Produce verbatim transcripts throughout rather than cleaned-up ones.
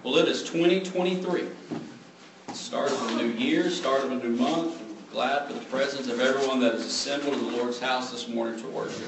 Well, it is twenty twenty-three. Start of a new year, start of a new month. I'm glad for the presence of everyone that is assembled in the Lord's house this morning to worship.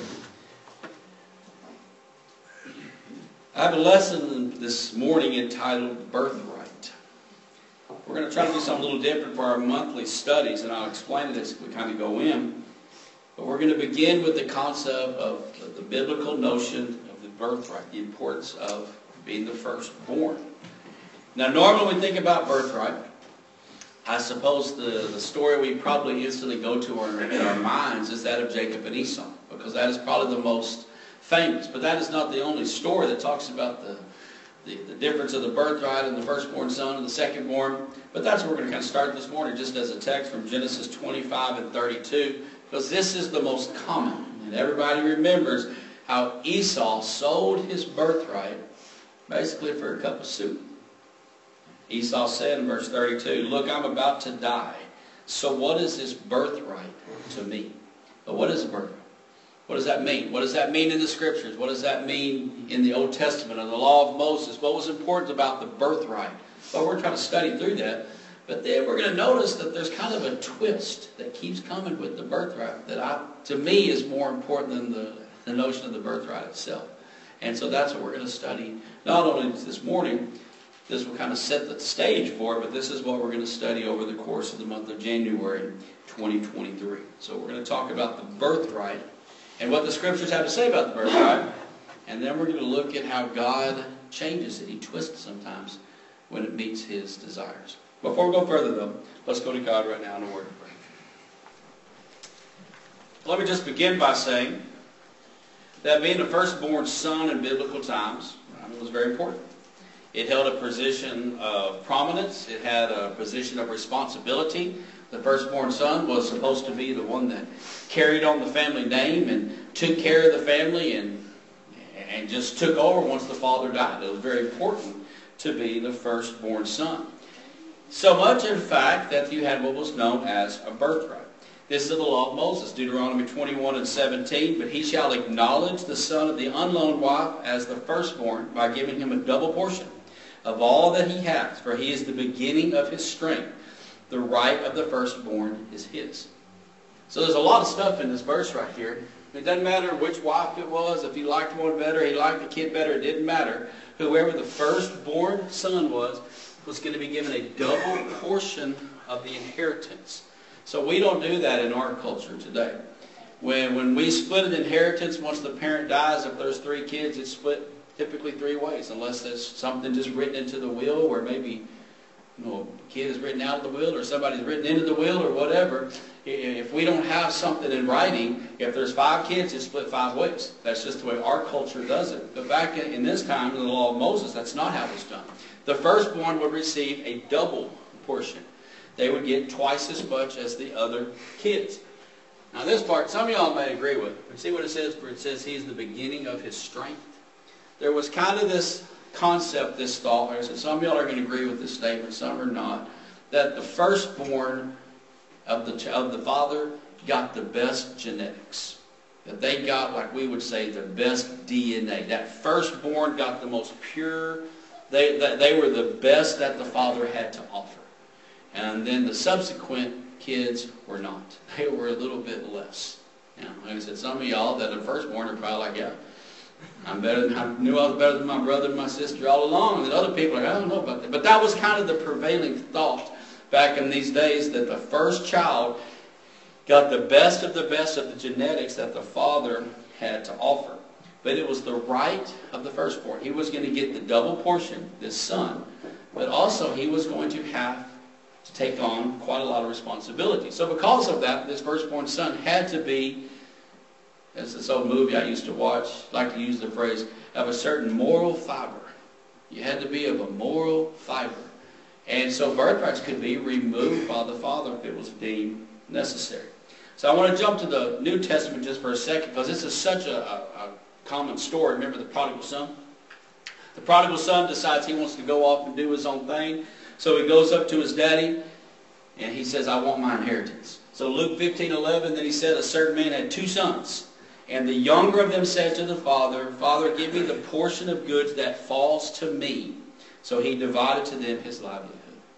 I have a lesson this morning entitled Birthright. We're going to try to do something a little different for our monthly studies, and I'll explain it as we kind of go in. But we're going to begin with the concept of the biblical notion of the birthright, the importance of being the firstborn. Now, normally when we think about birthright, I suppose the, the story we probably instantly go to our, in our minds is that of Jacob and Esau, because that is probably the most famous. But that is not the only story that talks about the, the, the difference of the birthright and the firstborn son and the secondborn. But that's where we're going to kind of start this morning, just as a text from Genesis twenty-five and thirty-two, because this is the most common. And everybody remembers how Esau sold his birthright basically for a cup of soup. Esau said in verse thirty-two, "Look, I'm about to die. So what is this birthright to me?" But what is a birthright? What does that mean? What does that mean in the Scriptures? What does that mean in the Old Testament and the law of Moses? What was important about the birthright? Well, we're trying to study through that. But then we're going to notice that there's kind of a twist that keeps coming with the birthright that I, to me is more important than the, the notion of the birthright itself. And so that's what we're going to study not only this morning. This will kind of set the stage for it, but this is what we're going to study over the course of the month of January twenty twenty-three. So we're going to talk about the birthright and what the Scriptures have to say about the birthright. And then we're going to look at how God changes it. He twists sometimes when it meets His desires. Before we go further, though, let's go to God right now in a word of prayer. Let me just begin by saying that being the firstborn son in biblical times was very important. It held a position of prominence. It had a position of responsibility. The firstborn son was supposed to be the one that carried on the family name and took care of the family and, and just took over once the father died. It was very important to be the firstborn son. So much, in fact, that you had what was known as a birthright. This is the law of Moses, Deuteronomy twenty-one and seventeen. "But he shall acknowledge the son of the unloaned wife as the firstborn by giving him a double portion of all that he has, for he is the beginning of his strength. The right of the firstborn is his." So there's a lot of stuff in this verse right here. It doesn't matter which wife it was. If he liked one better, he liked the kid better, it didn't matter. Whoever the firstborn son was, was going to be given a double portion of the inheritance. So we don't do that in our culture today. When, when we split an inheritance, once the parent dies, if there's three kids, it's split typically three ways, unless there's something just written into the will, where maybe you know, a kid is written out of the will, or somebody's written into the will, or whatever. If we don't have something in writing, if there's five kids, it's split five ways. That's just the way our culture does it. But back in, in this time, in the law of Moses, that's not how it was done. The firstborn would receive a double portion. They would get twice as much as the other kids. Now this part, some of y'all may agree with. But see what it says? Where it says he's the beginning of his strength. There was kind of this concept, this thought, and some of y'all are going to agree with this statement, some are not, that the firstborn of the, of the father got the best genetics. That they got, like we would say, the best D N A. That firstborn got the most pure. They, they were the best that the father had to offer. And then the subsequent kids were not. They were a little bit less. You know, like I said, some of y'all that are firstborn are probably like, yeah, I'm better than, I knew I was better than my brother and my sister all along. And then other people are like, I don't know about that. But that was kind of the prevailing thought back in these days, that the first child got the best of the best of the genetics that the father had to offer. But it was the right of the firstborn. He was going to get the double portion, this son, but also he was going to have to take on quite a lot of responsibility. So because of that, this firstborn son had to be, as this old movie I used to watch, I like to use the phrase, of a certain moral fiber. You had to be of a moral fiber. And so birthrights could be removed by the father if it was deemed necessary. So I want to jump to the New Testament just for a second, because this is such a, a, a common story. Remember the prodigal son? The prodigal son decides he wants to go off and do his own thing. So he goes up to his daddy and he says, I want my inheritance. So Luke fifteen eleven, then he said, a certain man had two sons. And the younger of them said to the father, Father, give me the portion of goods that falls to me. So he divided to them his livelihood.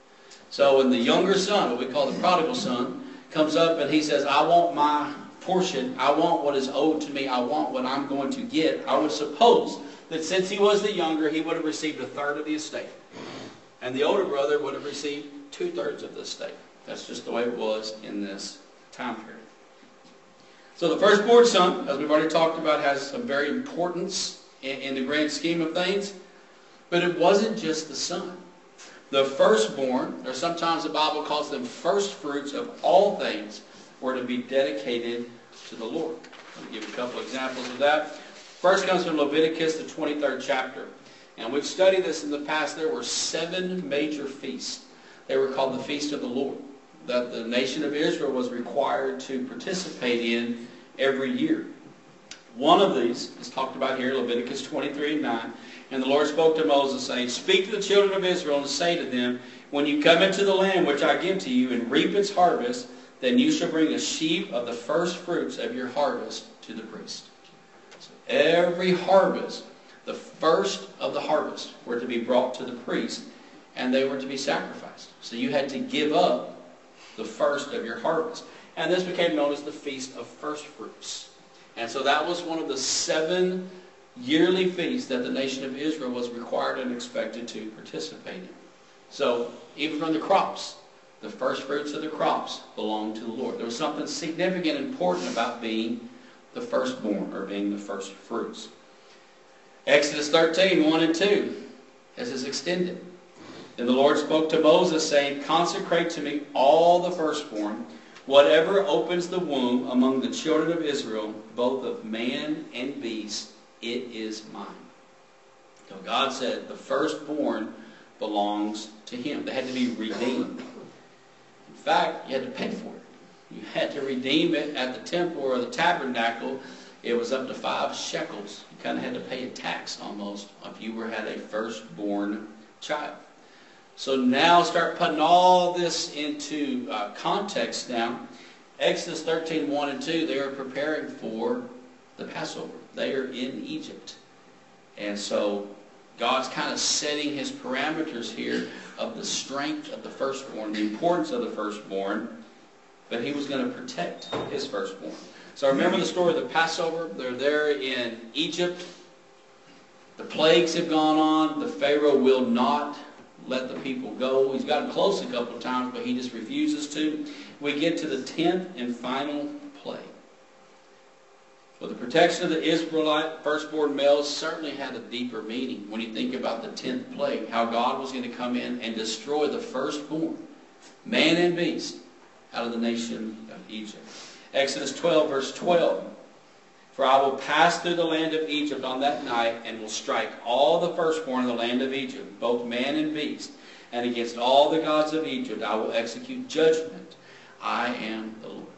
So when the younger son, what we call the prodigal son, comes up and he says, I want my portion, I want what is owed to me, I want what I'm going to get, I would suppose that since he was the younger, he would have received a third of the estate. And the older brother would have received two-thirds of the estate. That's just the way it was in this time period. So the firstborn son, as we've already talked about, has some very importance in, in the grand scheme of things. But it wasn't just the son. The firstborn, or sometimes the Bible calls them first fruits of all things, were to be dedicated to the Lord. Let me give a couple examples of that. First comes from Leviticus, the twenty-third chapter. And we've studied this in the past. There were seven major feasts. They were called the Feast of the Lord, that the nation of Israel was required to participate in every year. One of these is talked about here, Leviticus twenty-three and nine. And the Lord spoke to Moses, saying, Speak to the children of Israel and say to them, When you come into the land which I give to you and reap its harvest, then you shall bring a sheaf of the first fruits of your harvest to the priest. So every harvest, the first of the harvest, were to be brought to the priest, and they were to be sacrificed. So you had to give up the first of your harvest. And this became known as the Feast of First Fruits. And so that was one of the seven yearly feasts that the nation of Israel was required and expected to participate in. So even from the crops, the first fruits of the crops belonged to the Lord. There was something significant and important about being the firstborn, or being the first fruits. Exodus thirteen, one and two, this is extended. And the Lord spoke to Moses, saying, Consecrate to me all the firstborn, whatever opens the womb among the children of Israel, both of man and beast, it is mine. So God said the firstborn belongs to him. They had to be redeemed. In fact, you had to pay for it. You had to redeem it at the temple or the tabernacle. It was up to five shekels. You kind of had to pay a tax almost if you were had a firstborn child. So now start putting all this into uh, context now. Exodus thirteen, one and two, they are preparing for the Passover. They are in Egypt. And so God's kind of setting his parameters here of the strength of the firstborn, the importance of the firstborn, but he was going to protect his firstborn. So remember the story of the Passover. They're there in Egypt. The plagues have gone on. The Pharaoh will not let the people go. He's gotten close a couple of times, but he just refuses to. We get to the tenth and final plague. Well, the protection of the Israelite firstborn males certainly had a deeper meaning when you think about the tenth plague, how God was going to come in and destroy the firstborn, man and beast, out of the nation of Egypt. Exodus twelve, verse twelve. For I will pass through the land of Egypt on that night, and will strike all the firstborn in the land of Egypt, both man and beast. And against all the gods of Egypt I will execute judgment. I am the Lord.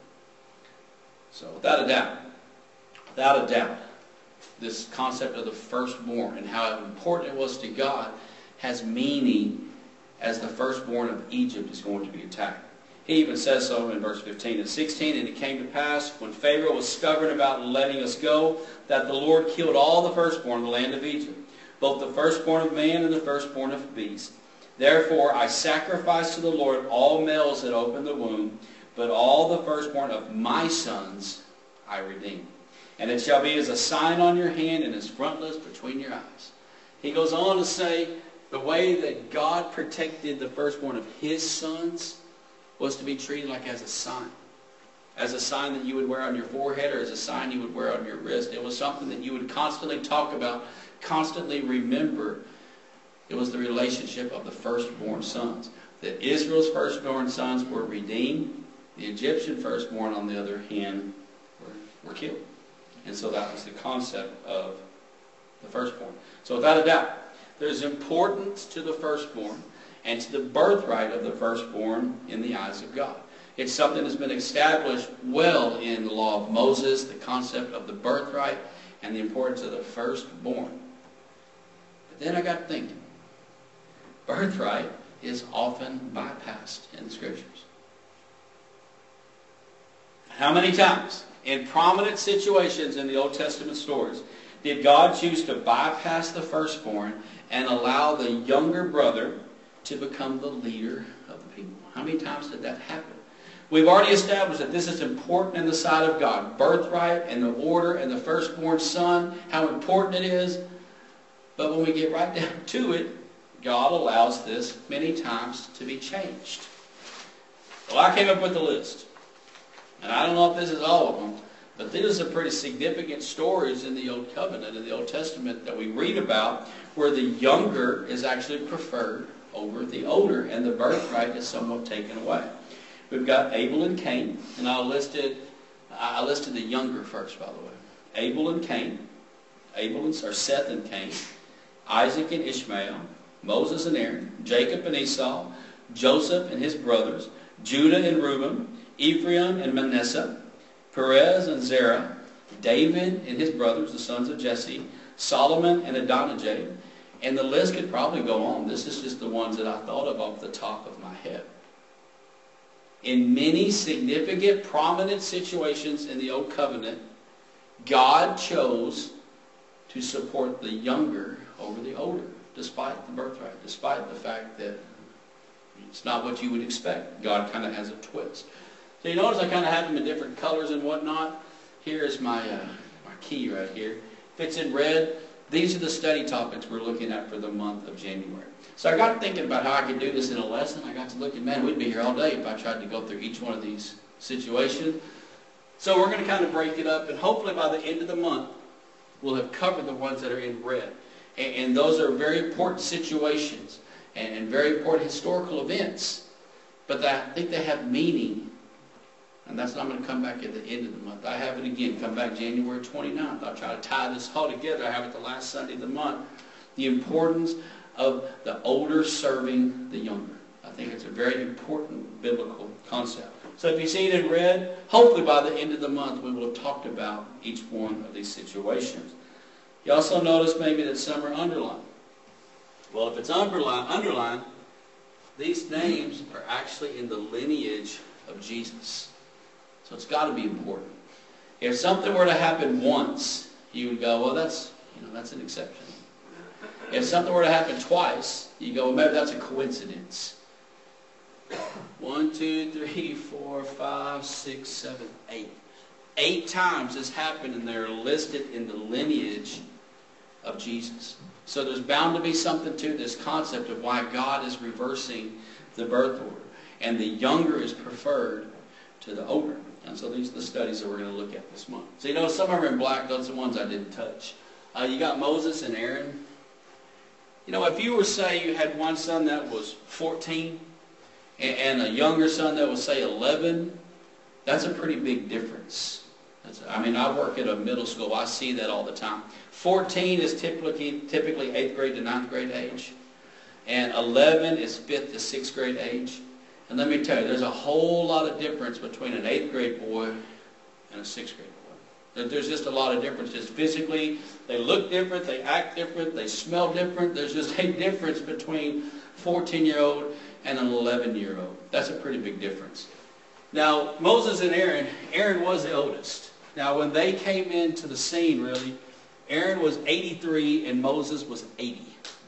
So without a doubt, without a doubt, this concept of the firstborn and how important it was to God has meaning as the firstborn of Egypt is going to be attacked. He even says so in verse fifteen and sixteen. And it came to pass, when Pharaoh was stubborn about letting us go, that the Lord killed all the firstborn in the land of Egypt, both the firstborn of man and the firstborn of beast. Therefore I sacrifice to the Lord all males that open the womb, but all the firstborn of my sons I redeem. And it shall be as a sign on your hand and as frontlets between your eyes. He goes on to say the way that God protected the firstborn of his sons was to be treated like as a sign. As a sign that you would wear on your forehead, or as a sign you would wear on your wrist. It was something that you would constantly talk about, constantly remember. It was the relationship of the firstborn sons. That Israel's firstborn sons were redeemed. The Egyptian firstborn, on the other hand, were, were killed. And so that was the concept of the firstborn. So without a doubt, there's importance to the firstborn and to the birthright of the firstborn in the eyes of God. It's something that's been established well in the law of Moses, the concept of the birthright and the importance of the firstborn. But then I got thinking, birthright is often bypassed in the Scriptures. How many times in prominent situations in the Old Testament stories did God choose to bypass the firstborn and allow the younger brother to become the leader of the people? How many times did that happen? We've already established that this is important in the sight of God. Birthright and the order and the firstborn son, how important it is. But when we get right down to it, God allows this many times to be changed. Well, I came up with a list. And I don't know if this is all of them, but these are some pretty significant stories in the Old Covenant, in the Old Testament, that we read about where the younger is actually preferred over the older, and the birthright is somewhat taken away. We've got Abel and Cain, and I listed, I listed the younger first, by the way. Abel and Cain, Abel and, or Seth and Cain, Isaac and Ishmael, Moses and Aaron, Jacob and Esau, Joseph and his brothers, Judah and Reuben, Ephraim and Manasseh, Perez and Zerah, David and his brothers, the sons of Jesse, Solomon and Adonijah, and the list could probably go on. This is just the ones that I thought of off the top of my head. In many significant, prominent situations in the Old Covenant, God chose to support the younger over the older, despite the birthright, despite the fact that it's not what you would expect. God kind of has a twist. So you notice I kind of have them in different colors and whatnot. Here's my, uh, my key right here. If it's in red, these are the study topics we're looking at for the month of January. So I got thinking about how I could do this in a lesson. I got to looking, man, we'd be here all day if I tried to go through each one of these situations. So we're going to kind of break it up, and hopefully by the end of the month, we'll have covered the ones that are in red. And, and those are very important situations and, and very important historical events. But I think they have meaning. And that's not going to come back at the end of the month. I have it again, come back January twenty-ninth. I'll try to tie this all together. I have it the last Sunday of the month. The importance of the older serving the younger. I think it's a very important biblical concept. So if you see it in red, hopefully by the end of the month we will have talked about each one of these situations. You also notice maybe that some are underlined. Well, if it's underlined, underlined, these names are actually in the lineage of Jesus. So it's got to be important. If something were to happen once, you would go, well, that's, you know, that's an exception. If something were to happen twice, you go, well, maybe that's a coincidence. One, two, three, four, five, six, seven, eight. Eight times this happened, and they're listed in the lineage of Jesus. So there's bound to be something to this concept of why God is reversing the birth order. And the younger is preferred to the older. And so these are the studies that we're going to look at this month. So you know, some of them are in black. Those are the ones I didn't touch. Uh, you got Moses and Aaron. You know, if you were, say, you had one son that was fourteen and, and a younger son that was, say, eleven, that's a pretty big difference. That's, I mean, I work at a middle school. I see that all the time. fourteen is typically, typically eighth grade to ninth grade age. And eleven is fifth to sixth grade age. And let me tell you, there's a whole lot of difference between an eighth grade boy and a sixth grade boy. There's just a lot of differences. Physically, they look different, they act different, they smell different. There's just a difference between a fourteen-year-old and an eleven-year-old. That's a pretty big difference. Now, Moses and Aaron, Aaron was the oldest. Now, when they came into the scene, really, Aaron was eighty-three and Moses was eighty.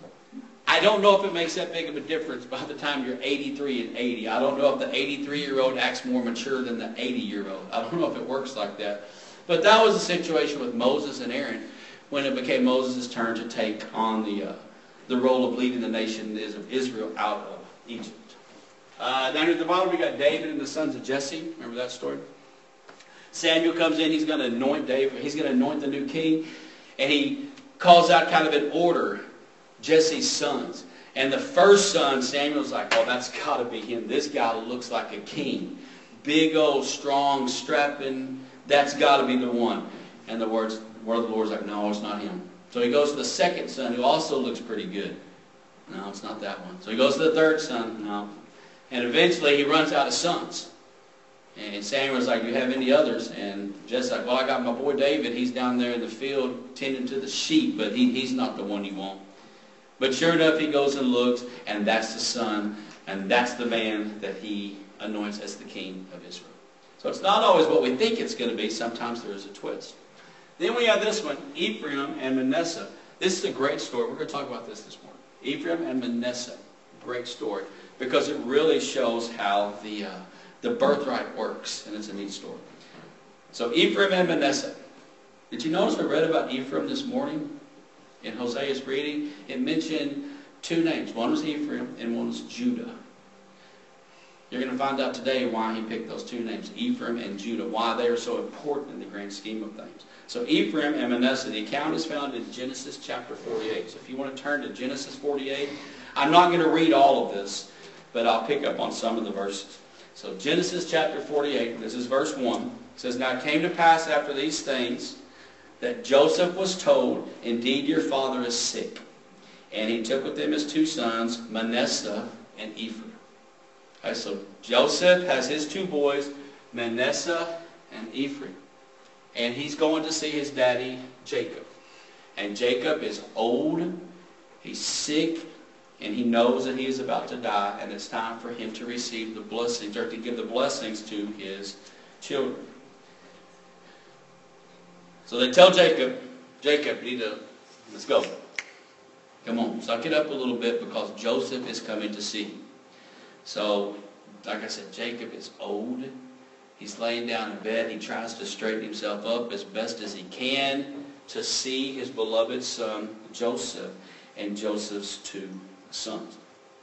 I don't know if it makes that big of a difference by the time you're eighty-three and eighty. I don't know if the eighty-three-year-old acts more mature than the eighty-year-old. I don't know if it works like that. But that was the situation with Moses and Aaron when it became Moses' turn to take on the, uh, the role of leading the nation of Israel out of Egypt. Uh, down at the bottom we got David and the sons of Jesse. Remember that story? Samuel comes in. He's going to anoint David. He's going to anoint the new king. And he calls out kind of an order. Jesse's sons. And the first son, Samuel's like, oh, that's got to be him. This guy looks like a king. Big old, strong, strapping. That's got to be the one. And the words, word of the Lord's like, no, it's not him. So he goes to the second son, who also looks pretty good. No, it's not that one. So he goes to the third son. No. And eventually he runs out of sons. And Samuel's like, do you have any others? And Jesse's like, well, I got my boy David. He's down there in the field tending to the sheep, but he, he's not the one you want. But sure enough, he goes and looks, and that's the son, and that's the man that he anoints as the king of Israel. So it's not always what we think it's going to be. Sometimes there is a twist. Then we have this one, Ephraim and Manasseh. This is a great story. We're going to talk about this this morning. Ephraim and Manasseh. Great story. Because it really shows how the, uh, the birthright works. And it's a neat story. So Ephraim and Manasseh. Did you notice we read about Ephraim this morning in Hosea's reading? It mentioned two names. One was Ephraim and one was Judah. You're going to find out today why he picked those two names, Ephraim and Judah, why they are so important in the grand scheme of things. So Ephraim and Manasseh, the account is found in Genesis chapter forty-eight. So if you want to turn to Genesis forty-eight, I'm not going to read all of this, but I'll pick up on some of the verses. So Genesis chapter forty-eight, this is verse one. It says, "Now it came to pass after these things that Joseph was told, Indeed your father is sick. And he took with him his two sons, Manasseh and Ephraim." Okay, so Joseph has his two boys, Manasseh and Ephraim. And he's going to see his daddy, Jacob. And Jacob is old, he's sick, and he knows that he is about to die, and it's time for him to receive the blessings, or to give the blessings to his children. So they tell Jacob, Jacob, you need to, let's go. Come on, suck it up a little bit because Joseph is coming to see you. So, like I said, Jacob is old. He's laying down in bed. He tries to straighten himself up as best as he can to see his beloved son, Joseph, and Joseph's two sons.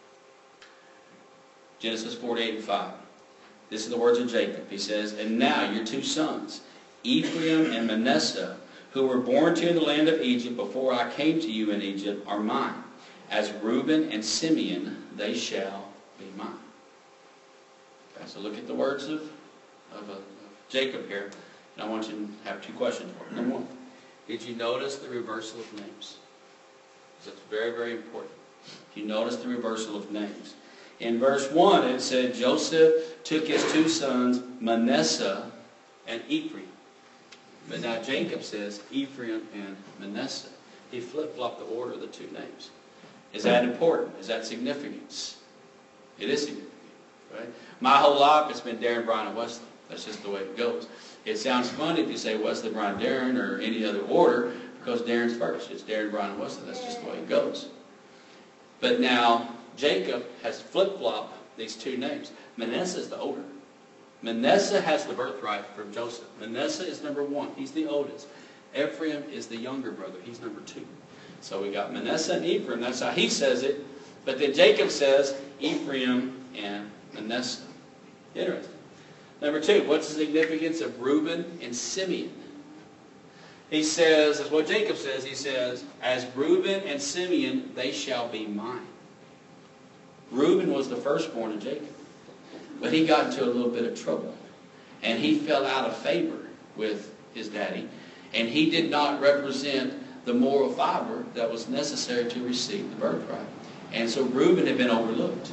Genesis forty-eight and five. This is the words of Jacob. He says, "And now your two sons, Ephraim and Manasseh, who were born to you in the land of Egypt before I came to you in Egypt, are mine. As Reuben and Simeon, they shall be mine." Okay, so look at the words of, of, uh, of Jacob here. And I want you to have two questions for you. Number one, did you notice the reversal of names? Because that's very, very important. You notice the reversal of names. In verse one, it said Joseph took his two sons, Manasseh and Ephraim. But now Jacob says Ephraim and Manasseh. He flip-flopped the order of the two names. Is that important? Is that significant? It is significant, right? My whole life it's been Darren, Brian, and Wesley. That's just the way it goes. It sounds funny if you say Wesley, Brian, Darren, or any other order, because Darren's first. It's Darren, Brian, and Wesley. That's just the way it goes. But now Jacob has flip-flopped these two names. Manasseh is the older. Manasseh has the birthright from Joseph. Manasseh is number one. He's the oldest. Ephraim is the younger brother. He's number two. So we got Manasseh and Ephraim. That's how he says it. But then Jacob says Ephraim and Manasseh. Interesting. Number two, what's the significance of Reuben and Simeon? He says, that's what Jacob says, he says, as Reuben and Simeon, they shall be mine. Reuben was the firstborn of Jacob. But he got into a little bit of trouble. And he fell out of favor with his daddy. And he did not represent the moral fiber that was necessary to receive the birthright. And so Reuben had been overlooked.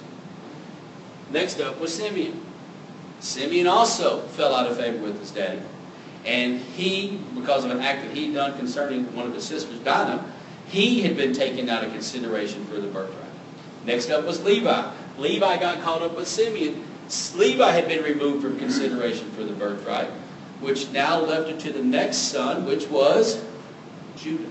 Next up was Simeon. Simeon also fell out of favor with his daddy. And he, because of an act that he'd done concerning one of his sisters, Dinah, he had been taken out of consideration for the birthright. Next up was Levi. Levi got caught up with Simeon. Levi had been removed from consideration for the birthright, which now left it to the next son, which was Judah.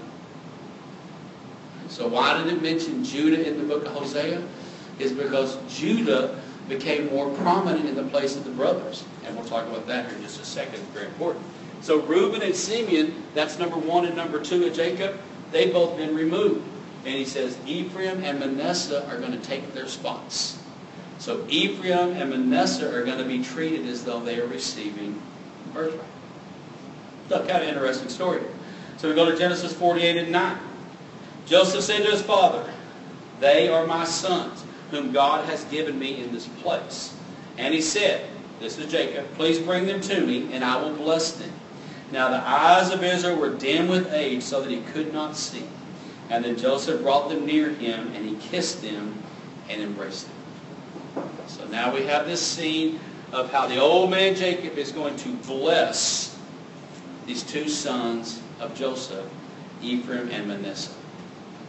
So why did it mention Judah in the book of Hosea? It's because Judah became more prominent in the place of the brothers. And we'll talk about that here in just a second. It's very important. So Reuben and Simeon, that's number one and number two of Jacob, they've both been removed. And he says Ephraim and Manasseh are going to take their spots. So Ephraim and Manasseh are going to be treated as though they are receiving birthright. So kind of interesting story here. So we go to Genesis forty-eight and nine. Joseph said to his father, "They are my sons, whom God has given me in this place." And he said, this is Jacob, "Please bring them to me, and I will bless them." Now the eyes of Israel were dim with age, so that he could not see. And then Joseph brought them near him, and he kissed them and embraced them. So now we have this scene of how the old man Jacob is going to bless these two sons of Joseph, Ephraim and Manasseh.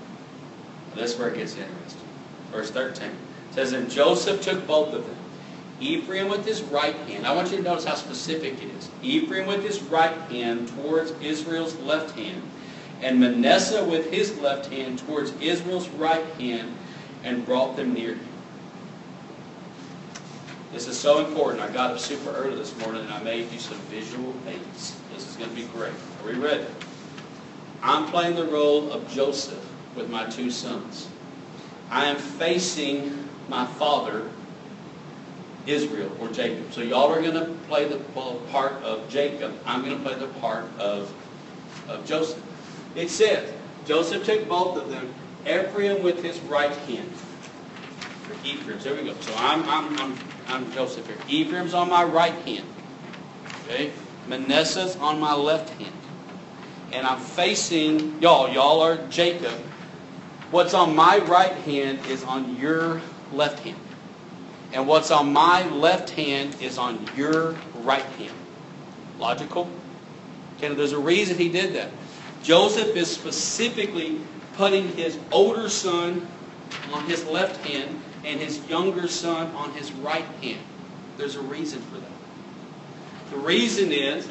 That's where it gets interesting. Verse thirteen. It says, "And Joseph took both of them, Ephraim with his right hand. I want you to notice how specific it is. Ephraim with his right hand towards Israel's left hand, and Manasseh with his left hand towards Israel's right hand, and brought them near him. This is so important. I got up super early this morning and I made you some visual aids. This is going to be great. Are we ready? I'm playing the role of Joseph with my two sons. I am facing my father, Israel, or Jacob. So y'all are going to play the part of Jacob. I'm going to play the part of, of Joseph. It says, Joseph took both of them, Ephraim with his right hand. Ephraim. So here we go. So I'm, I'm, I'm, I'm Joseph here. Ephraim's on my right hand. Okay? Manasseh's on my left hand. And I'm facing y'all. Y'all are Jacob. What's on my right hand is on your left hand. And what's on my left hand is on your right hand. Logical? Okay, there's a reason he did that. Joseph is specifically putting his older son on his left hand and his younger son on his right hand. There's a reason for that. The reason is,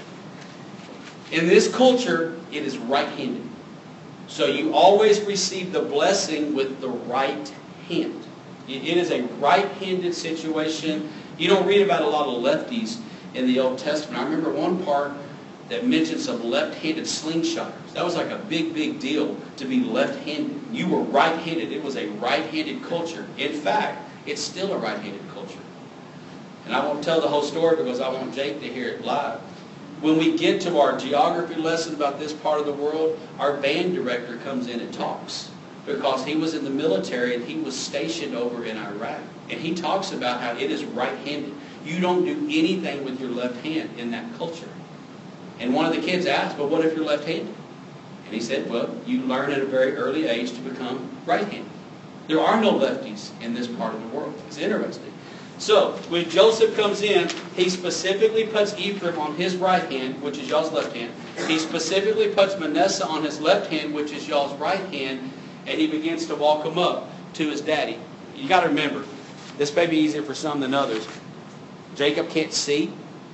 in this culture, it is right-handed. So you always receive the blessing with the right hand. It is a right-handed situation. You don't read about a lot of lefties in the Old Testament. I remember one part that mentioned some left-handed slingshotters. That was like a big, big deal to be left-handed. You were right-handed. It was a right-handed culture. In fact, it's still a right-handed culture. And I won't tell the whole story because I want Jake to hear it live. When we get to our geography lesson about this part of the world, our band director comes in and talks. Because he was in the military and he was stationed over in Iraq. And he talks about how it is right-handed. You don't do anything with your left hand in that culture. And one of the kids asked, well, what if you're left-handed? And he said, well, you learn at a very early age to become right-handed. There are no lefties in this part of the world. It's interesting. So, when Joseph comes in, he specifically puts Ephraim on his right hand, which is y'all's left hand. He specifically puts Manasseh on his left hand, which is y'all's right hand, and he begins to walk him up to his daddy. You got to remember, this may be easier for some than others. Jacob can't see.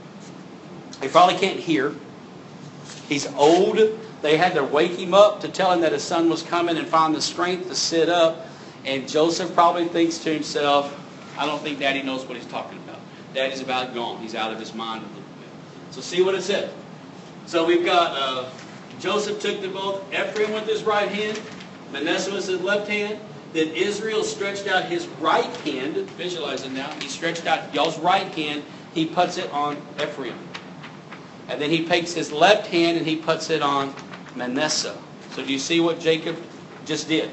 He probably can't hear. He's old. They had to wake him up to tell him that his son was coming and find the strength to sit up. And Joseph probably thinks to himself, I don't think Daddy knows what he's talking about. Daddy's about gone. He's out of his mind a little bit. So see what it says. So we've got uh, Joseph took them both. Ephraim with his right hand. Manasseh with his left hand. Then Israel stretched out his right hand. Visualize it now. He stretched out y'all's right hand. He puts it on Ephraim. And then he takes his left hand and he puts it on Manasseh. So do you see what Jacob just did?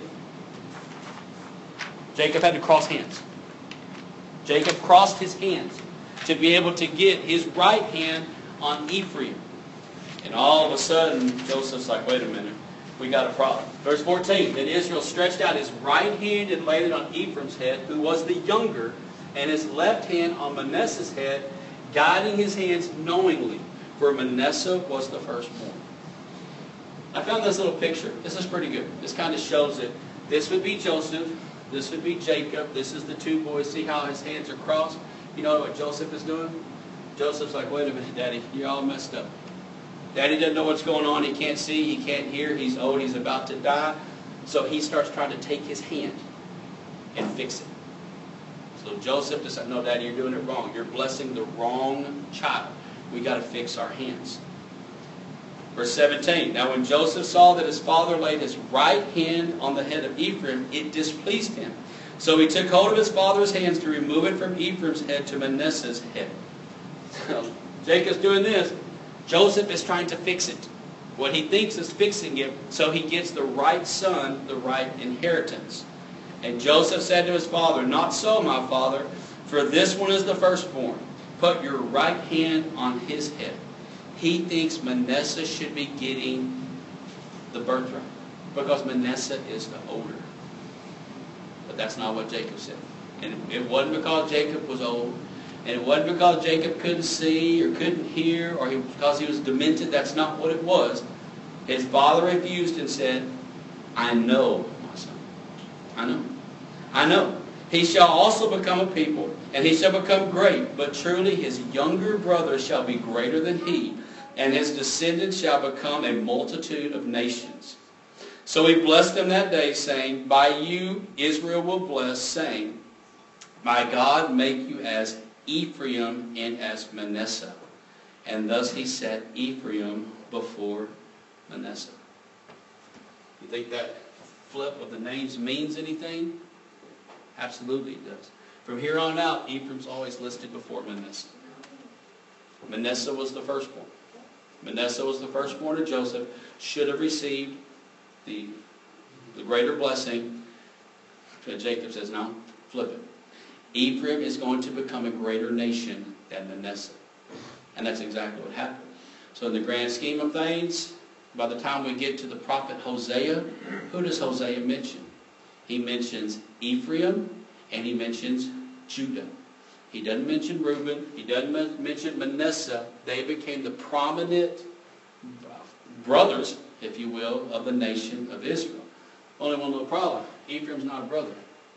Jacob had to cross hands. Jacob crossed his hands to be able to get his right hand on Ephraim. And all of a sudden, Joseph's like, wait a minute, we got a problem. Verse fourteen, then Israel stretched out his right hand and laid it on Ephraim's head, who was the younger, and his left hand on Manasseh's head, guiding his hands knowingly, for Manasseh was the firstborn. I found this little picture. This is pretty good. This kind of shows it. This would be Joseph. This would be Jacob. This is the two boys. See how his hands are crossed? You know what Joseph is doing? Joseph's like, wait a minute, Daddy. You're all messed up. Daddy doesn't know what's going on. He can't see. He can't hear. He's old. He's about to die. So he starts trying to take his hand and fix it. So Joseph decided, no, Daddy, you're doing it wrong. You're blessing the wrong child. We got to fix our hands. Verse seventeen, now when Joseph saw that his father laid his right hand on the head of Ephraim, it displeased him. So he took hold of his father's hands to remove it from Ephraim's head to Manasseh's head. So Jacob's doing this. Joseph is trying to fix it. What he thinks is fixing it, so he gets the right son, the right inheritance. And Joseph said to his father, not so, my father, for this one is the firstborn. Put your right hand on his head. He thinks Manasseh should be getting the birthright because Manasseh is the older. But that's not what Jacob said. And it wasn't because Jacob was old. And it wasn't because Jacob couldn't see or couldn't hear or he, because he was demented. That's not what it was. His father refused and said, I know, my son. I know. I know. He shall also become a people, and he shall become great. But truly his younger brother shall be greater than he, and his descendants shall become a multitude of nations. So he blessed them that day, saying, By you Israel will bless, saying, My God make you as Ephraim and as Manasseh. And thus he set Ephraim before Manasseh. You think that flip of the names means anything? Absolutely it does. From here on out, Ephraim's always listed before Manasseh. Manasseh was the firstborn. Manasseh was the firstborn of Joseph, should have received the, the greater blessing. But Jacob says, no, flip it. Ephraim is going to become a greater nation than Manasseh. And that's exactly what happened. So in the grand scheme of things, by the time we get to the prophet Hosea, who does Hosea mention? He mentions Ephraim and he mentions Judah. He doesn't mention Reuben. He doesn't mention Manasseh. They became the prominent brothers, if you will, of the nation of Israel. Only one little problem. Ephraim's not a brother.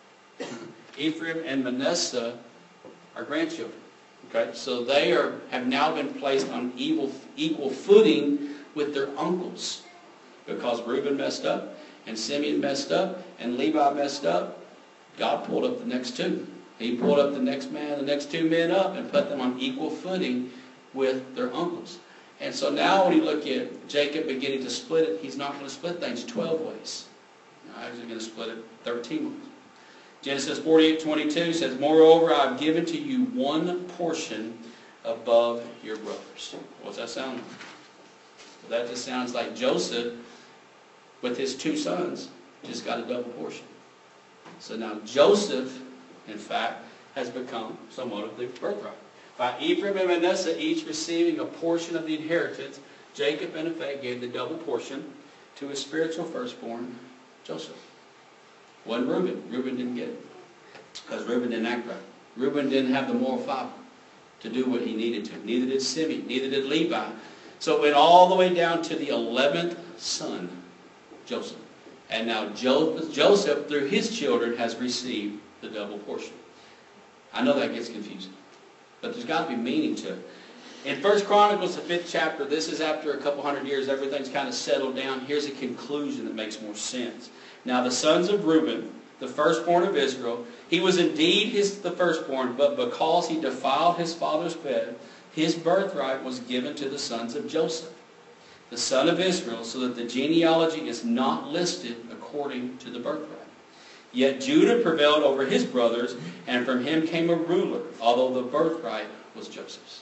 Ephraim and Manasseh are grandchildren. Okay, so they are have now been placed on equal, equal footing with their uncles. Because Reuben messed up, and Simeon messed up, and Levi messed up, God pulled up the next two. He pulled up the next man, the next two men up, and put them on equal footing with their uncles. And so now when you look at Jacob beginning to split it, he's not going to split things twelve ways. Now he's going to split it thirteen ways. Genesis forty-eight twenty-two says, Moreover, I have given to you one portion above your brothers. What's that sound like? Well, that just sounds like Joseph, with his two sons, just got a double portion. So now Joseph, in fact, has become somewhat of the birthright. By Ephraim and Manasseh each receiving a portion of the inheritance, Jacob in effect gave the double portion to his spiritual firstborn, Joseph. Wasn't Reuben. Reuben didn't get it. Because Reuben didn't act right. Reuben didn't have the moral fiber to do what he needed to. Neither did Simeon. Neither did Levi. So it went all the way down to the eleventh son, Joseph. And now Joseph, through his children, has received the double portion. I know that gets confusing. But there's got to be meaning to it. In First Chronicles, the fifth chapter, this is after a couple hundred years, everything's kind of settled down. Here's a conclusion that makes more sense. Now the sons of Reuben, the firstborn of Israel, he was indeed his, the firstborn, but because he defiled his father's bed, his birthright was given to the sons of Joseph, the son of Israel, so that the genealogy is not listed according to the birthright. Yet Judah prevailed over his brothers, and from him came a ruler, although the birthright was Joseph's.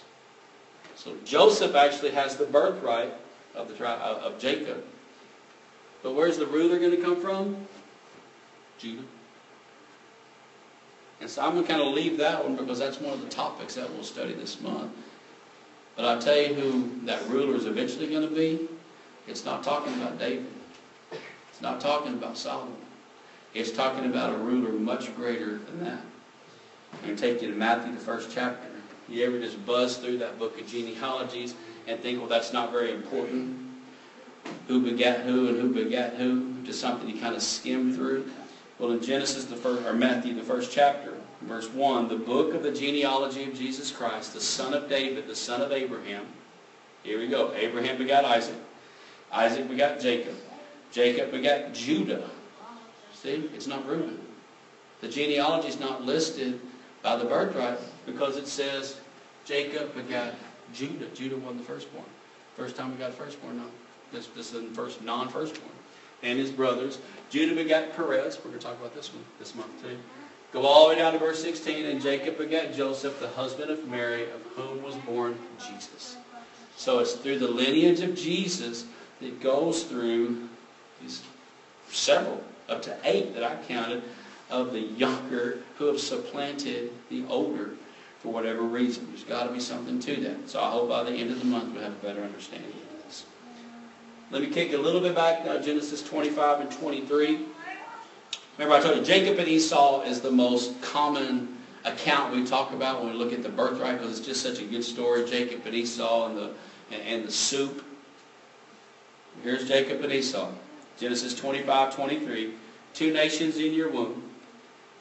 So Joseph actually has the birthright of, the tribe of Jacob. But where's the ruler going to come from? Judah. And so I'm going to kind of leave that one because that's one of the topics that we'll study this month. But I'll tell you who that ruler is eventually going to be. It's not talking about David. It's not talking about Solomon. It's talking about a ruler much greater than that. I'm going to take you to Matthew, the first chapter. You ever just buzz through that book of genealogies and think, well, that's not very important? Who begat who and who begat who? Just something you kind of skim through. Well, in Genesis, the first, or Matthew, the first chapter, verse one, the book of the genealogy of Jesus Christ, the son of David, the son of Abraham. Here we go. Abraham begat Isaac. Isaac begat Jacob. Jacob begat Judah. See, it's not Reuben. The genealogy is not listed by the birthright because it says Jacob begat Judah. Judah won the firstborn. First time we got a firstborn, no. This, this is the first non-firstborn. And his brothers. Judah begat Perez. We're going to talk about this one this month too. Go all the way down to verse sixteen. And Jacob begat Joseph, the husband of Mary, of whom was born Jesus. So it's through the lineage of Jesus that goes through these several, up to eight that I counted, of the younger who have supplanted the older for whatever reason. There's got to be something to that. So I hope by the end of the month we'll have a better understanding of this. Let me kick a little bit back now, Genesis twenty-five and twenty-three. Remember I told you Jacob and Esau is the most common account we talk about when we look at the birthright because it's just such a good story, Jacob and Esau and the, and, and the soup. Here's Jacob and Esau. Genesis twenty-five, twenty-three. Two nations in your womb.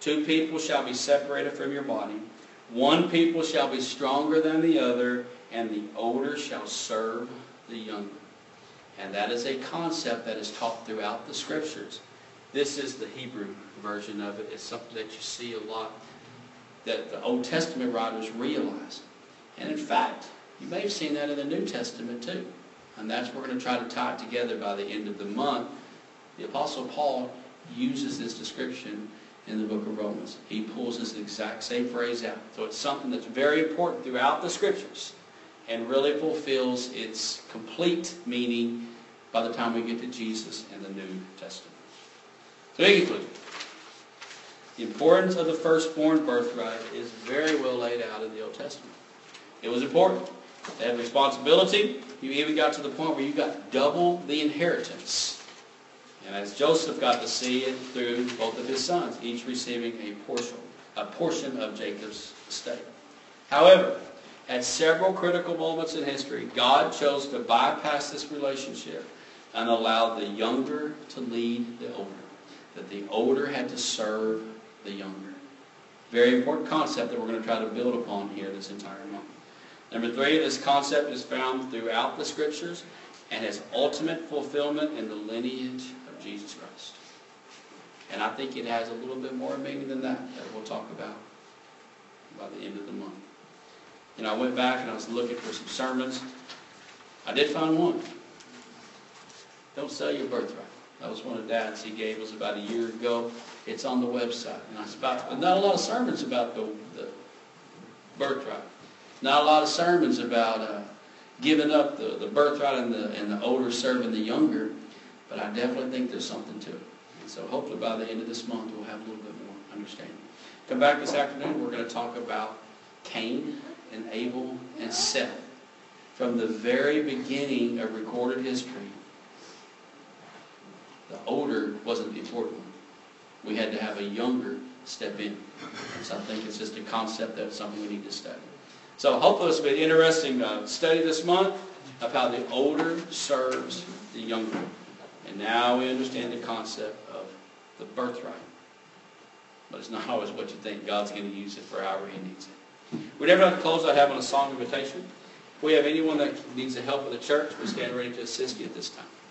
Two people shall be separated from your body. One people shall be stronger than the other, and the older shall serve the younger. And that is a concept that is taught throughout the Scriptures. This is the Hebrew version of it. It's something that you see a lot that the Old Testament writers realize. And in fact, you may have seen that in the New Testament too. And that's what we're going to try to tie it together by the end of the month. The Apostle Paul uses this description in the book of Romans. He pulls this exact same phrase out. So it's something that's very important throughout the Scriptures and really fulfills its complete meaning by the time we get to Jesus in the New Testament. So in conclusion, the importance of the firstborn birthright is very well laid out in the Old Testament. It was important. They had responsibility. You even got to the point where you got double the inheritance. And as Joseph got to see it through both of his sons, each receiving a portion, a portion of Jacob's estate. However, at several critical moments in history, God chose to bypass this relationship and allow the younger to lead the older. That the older had to serve the younger. Very important concept that we're going to try to build upon here this entire month. Number three, this concept is found throughout the Scriptures and has ultimate fulfillment in the lineage of Jesus Christ. And I think it has a little bit more meaning than that that we'll talk about by the end of the month. You know, I went back and I was looking for some sermons. I did find one. Don't sell your birthright. That was one of Dad's he gave us about a year ago. It's on the website. And I spot, but not a lot of sermons about the, the birthright. Not a lot of sermons about uh, giving up the, the birthright and the, and the older serving the younger. But I definitely think there's something to it. And so hopefully by the end of this month we'll have a little bit more understanding. Come back this afternoon. We're going to talk about Cain and Abel and Seth. From the very beginning of recorded history, the older wasn't the important one. We had to have a younger step in. So I think it's just a concept that's something we need to study. So hopefully it's been an interesting uh, study this month of how the older serves the younger. And now we understand the concept of the birthright. But it's not always what you think. God's going to use it for however He needs it. We never have to close out having a song invitation. If we have anyone that needs the help of the church, we stand ready to assist you at this time.